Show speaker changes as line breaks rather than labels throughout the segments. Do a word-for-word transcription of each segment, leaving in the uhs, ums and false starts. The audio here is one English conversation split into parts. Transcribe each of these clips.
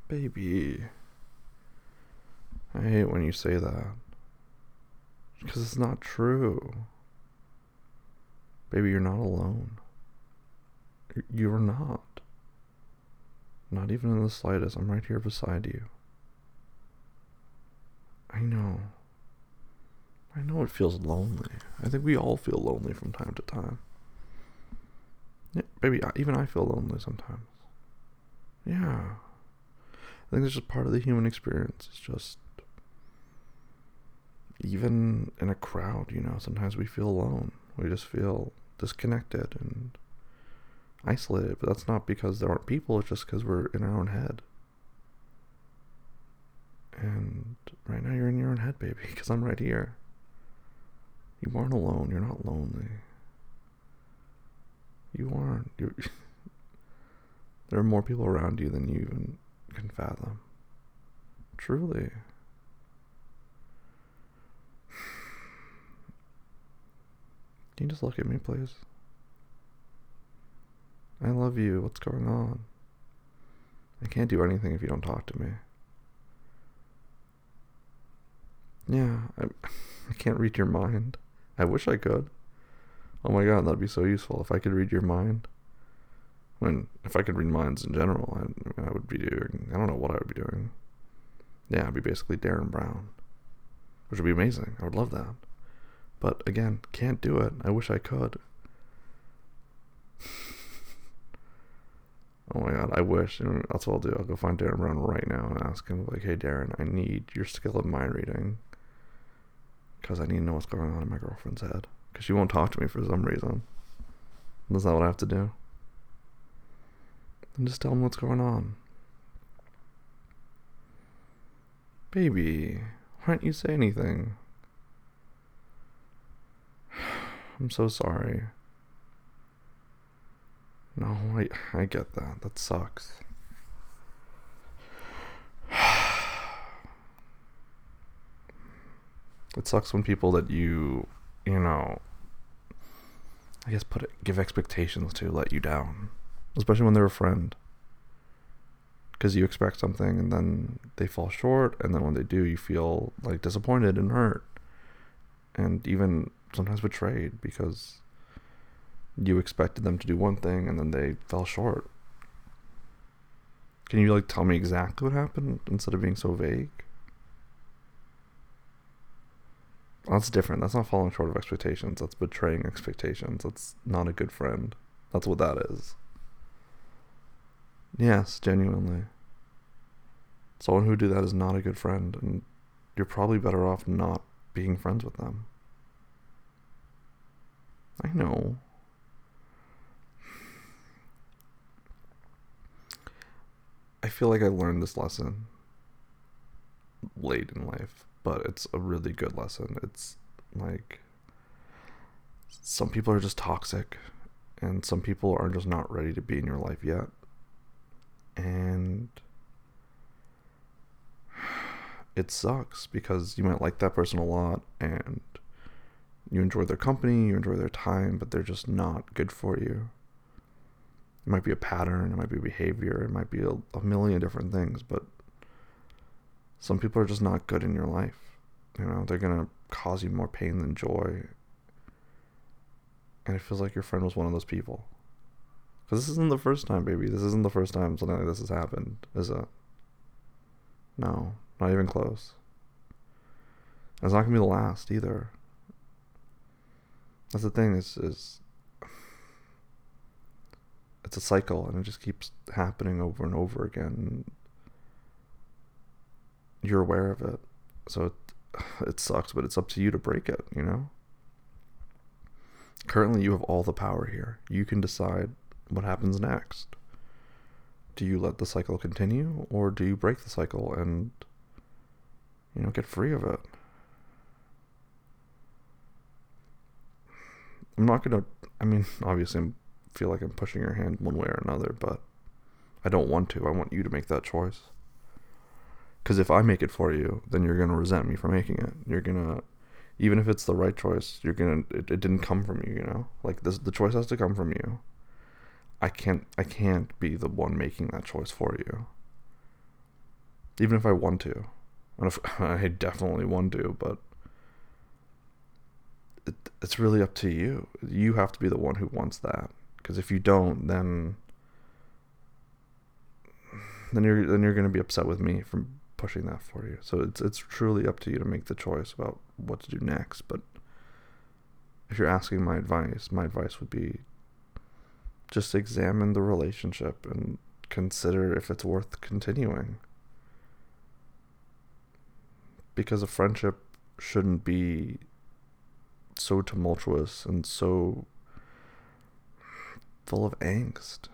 Baby, I hate when you say that. Because it's not true. Baby, you're not alone. You're not. Not even in the slightest. I'm right here beside you. I know. I know it feels lonely. I think we all feel lonely from time to time. Yeah, baby, even I feel lonely sometimes. Yeah. I think it's just part of the human experience. It's just, even in a crowd, you know, sometimes we feel alone. We just feel disconnected and isolated. But that's not because there aren't people. It's just because we're in our own head. And right now you're in your own head, baby, because I'm right here. You aren't alone. You're not lonely. You aren't. You're there are more people around you than you even can fathom. Truly. Can you just look at me, please? I love you. What's going on? I can't do anything if you don't talk to me. Yeah, I, I can't read your mind. I wish I could. Oh my god, that'd be so useful if I could read your mind. I mean, if I could read minds in general, I, I would be doing, I don't know what I would be doing. Yeah, I'd be basically Darren Brown, which would be amazing. I would love that. But again, can't do it. I wish I could. Oh my god, I wish. That's what I'll do. I'll go find Darren Brown right now and ask him, like, hey Darren, I need your skill in mind reading. Because I need to know what's going on in my girlfriend's head. Because she won't talk to me for some reason. Is that what I have to do? Then just tell me what's going on. Baby, why don't you say anything? I'm so sorry. No, I, I get that. That sucks. It sucks when people that you, you know, I guess put it, give expectations to let you down. Especially when they're a friend. Because you expect something and then they fall short, and then when they do, you feel like disappointed and hurt. And even sometimes betrayed because you expected them to do one thing and then they fell short. Can you like tell me exactly what happened instead of being so vague? That's different. That's not falling short of expectations. That's betraying expectations. That's not a good friend. That's what that is. Yes, genuinely. Someone who would do that is not a good friend, and you're probably better off not being friends with them. I know. I feel like I learned this lesson late in life, but it's a really good lesson. It's like, some people are just toxic, and some people are just not ready to be in your life yet. And it sucks because you might like that person a lot and you enjoy their company, you enjoy their time, but they're just not good for you. It might be a pattern, it might be behavior, it might be a, a million different things, but some people are just not good in your life. You know, they're going to cause you more pain than joy. And it feels like your friend was one of those people. Because this isn't the first time, baby. This isn't the first time something like this has happened, is it? No, not even close. And it's not going to be the last either. That's the thing, is, is it's a cycle, and it just keeps happening over and over again. You're aware of it. So it, it sucks, but it's up to you to break it, you know? Currently, you have all the power here. You can decide what happens next. Do you let the cycle continue, or do you break the cycle and, you know, get free of it? I'm not gonna, I mean, obviously I feel like I'm pushing your hand one way or another, but I don't want to. I want you to make that choice. Because if I make it for you, then you're gonna resent me for making it. You're gonna, even if it's the right choice, you're gonna, it, it didn't come from you, you know? Like, this, the choice has to come from you. I can't, I can't be the one making that choice for you. Even if I want to. And if, I definitely want to, but it, it's really up to you. You have to be the one who wants that. Because if you don't, then then you're then you're going to be upset with me for pushing that for you. So it's it's truly up to you to make the choice about what to do next. But if you're asking my advice, my advice would be just examine the relationship and consider if it's worth continuing. Because a friendship shouldn't be so tumultuous and so full of angst.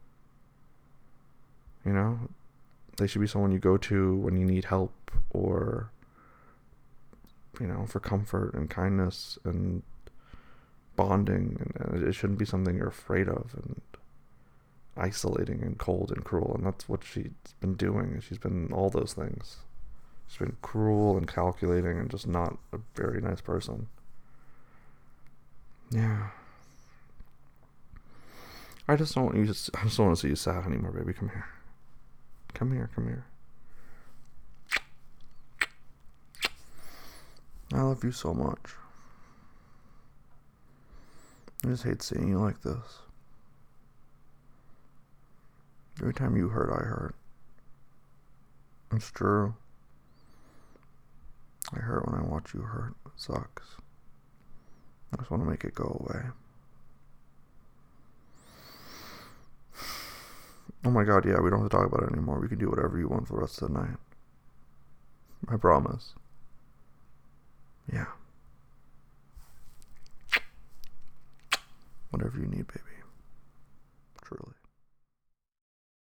You know? They should be someone you go to when you need help, or, you know, for comfort and kindness and bonding. And it shouldn't be something you're afraid of and isolating and cold and cruel. And that's what she's been doing. She's been all those things. She's been cruel and calculating and just not a very nice person. Yeah. I just don't want you to, I just don't want to see you sad anymore, baby. Come here. Come here, come here. I love you so much. I just hate seeing you like this. Every time you hurt, I hurt. It's true. I hurt when I watch you hurt. It sucks. I just want to make it go away. Oh my god, yeah, we don't have to talk about it anymore. We can do whatever you want for the rest of the night. I promise. Yeah. Whatever you need, baby. Truly.